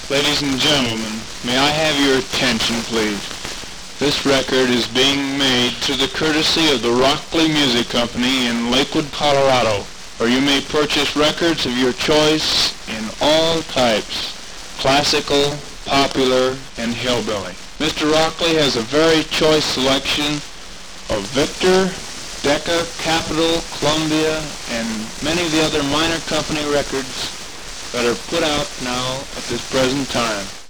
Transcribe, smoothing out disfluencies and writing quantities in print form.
Ladies and gentlemen, may I have your attention, please? This record is being made to the courtesy of the Rockley Music Company in Lakewood, Colorado, where you may purchase records of your choice in all types, classical, popular, and hillbilly. Mr. Rockley has a very choice selection of Victor, Decca, Capitol, Columbia, and many of the other minor company records that are put out now at this present time.